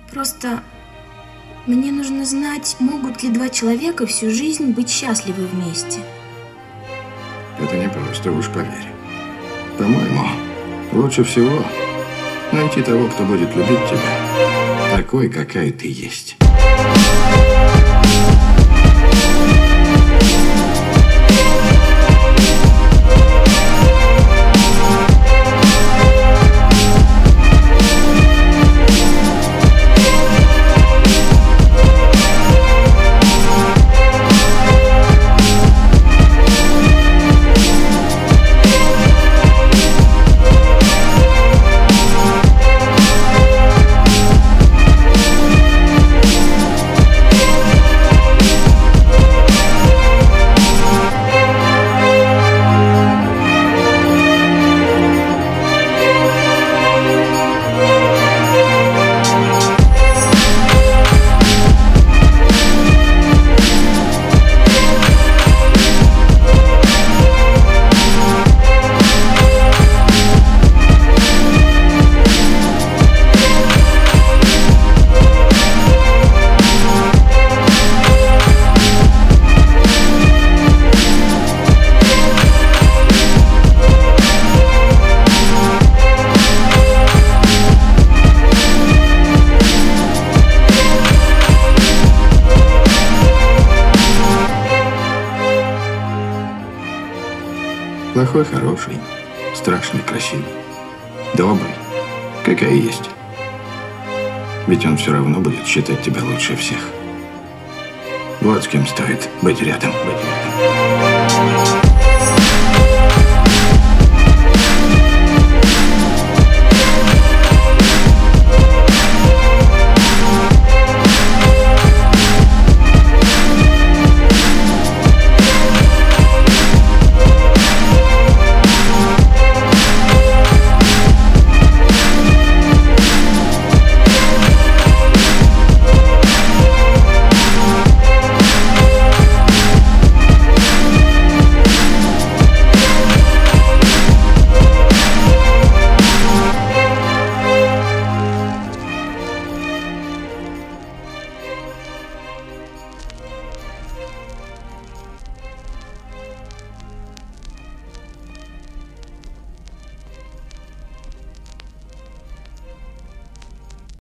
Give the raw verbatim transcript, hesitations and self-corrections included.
Просто мне нужно знать, могут ли два человека всю жизнь быть счастливы вместе. Это непросто, уж поверь. По-моему, лучше всего найти того, кто будет любить тебя такой, какая ты есть. Плохой, хороший, страшный, красивый, добрый, какая есть. Ведь он все равно будет считать тебя лучше всех. Вот с кем стоит быть рядом. Быть рядом.